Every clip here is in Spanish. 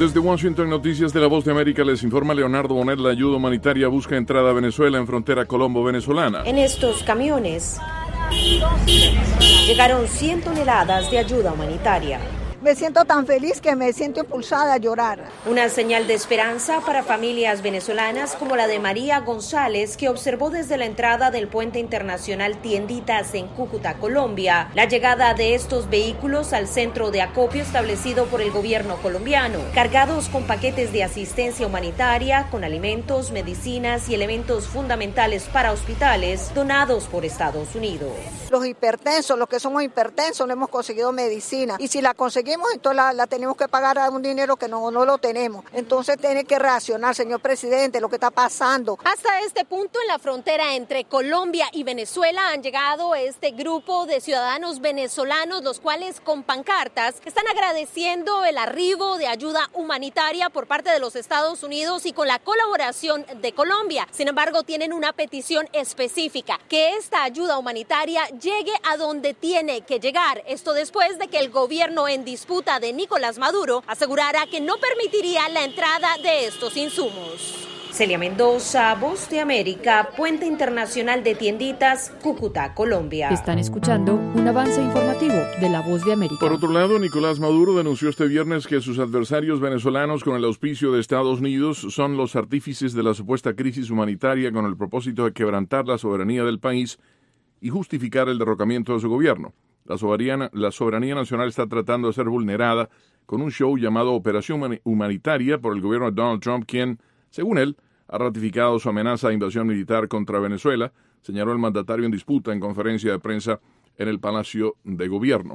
Desde Washington, Noticias de la Voz de América, les informa Leonardo Bonet. La ayuda humanitaria busca entrada a Venezuela en frontera colombo-venezolana. En estos camiones llegaron 100 toneladas de ayuda humanitaria. Me siento tan feliz que me siento impulsada a llorar. Una señal de esperanza para familias venezolanas como la de María González, que observó desde la entrada del puente internacional Tienditas en Cúcuta, Colombia, la llegada de estos vehículos al centro de acopio establecido por el gobierno colombiano, cargados con paquetes de asistencia humanitaria, con alimentos, medicinas y elementos fundamentales para hospitales donados por Estados Unidos. Los hipertensos, los que somos hipertensos, no hemos conseguido medicina, y si la conseguimos, entonces la tenemos que pagar a un dinero que no lo tenemos. Entonces tiene que reaccionar, señor presidente, lo que está pasando. Hasta este punto en la frontera entre Colombia y Venezuela han llegado este grupo de ciudadanos venezolanos, los cuales con pancartas están agradeciendo el arribo de ayuda humanitaria por parte de los Estados Unidos y con la colaboración de Colombia. Sin embargo, tienen una petición específica: que esta ayuda humanitaria llegue a donde tiene que llegar. Esto después de que el gobierno en disputa de Nicolás Maduro asegurara que no permitiría la entrada de estos insumos. Celia Mendoza, Voz de América, Puente Internacional de Tienditas, Cúcuta, Colombia. Están escuchando un avance informativo de la Voz de América. Por otro lado, Nicolás Maduro denunció este viernes que sus adversarios venezolanos, con el auspicio de Estados Unidos, son los artífices de la supuesta crisis humanitaria con el propósito de quebrantar la soberanía del país y justificar el derrocamiento de su gobierno. La soberanía nacional está tratando de ser vulnerada con un show llamado Operación Humanitaria por el gobierno de Donald Trump, quien, según él, ha ratificado su amenaza de invasión militar contra Venezuela, señaló el mandatario en disputa en conferencia de prensa en el Palacio de Gobierno.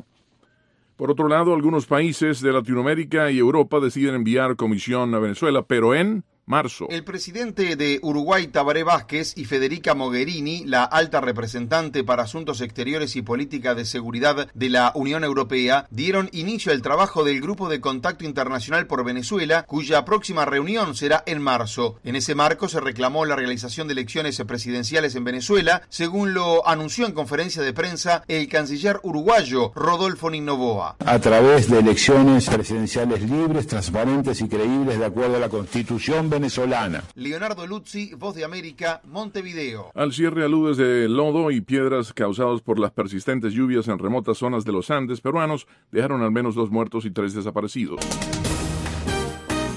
Por otro lado, algunos países de Latinoamérica y Europa deciden enviar comisión a Venezuela, pero en marzo. El presidente de Uruguay, Tabaré Vázquez, y Federica Mogherini, la alta representante para Asuntos Exteriores y Política de Seguridad de la Unión Europea, dieron inicio al trabajo del Grupo de Contacto Internacional por Venezuela, cuya próxima reunión será en marzo. En ese marco se reclamó la realización de elecciones presidenciales en Venezuela, según lo anunció en conferencia de prensa el canciller uruguayo, Rodolfo Noboa. A través de elecciones presidenciales libres, transparentes y creíbles de acuerdo a la Constitución venezolana. Leonardo Luzzi, Voz de América, Montevideo. Al cierre, aludes de lodo y piedras causados por las persistentes lluvias en remotas zonas de los Andes peruanos dejaron al menos 2 muertos y 3 desaparecidos.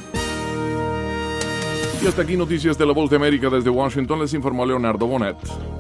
Y hasta aquí Noticias de la Voz de América. Desde Washington les informó Leonardo Bonet.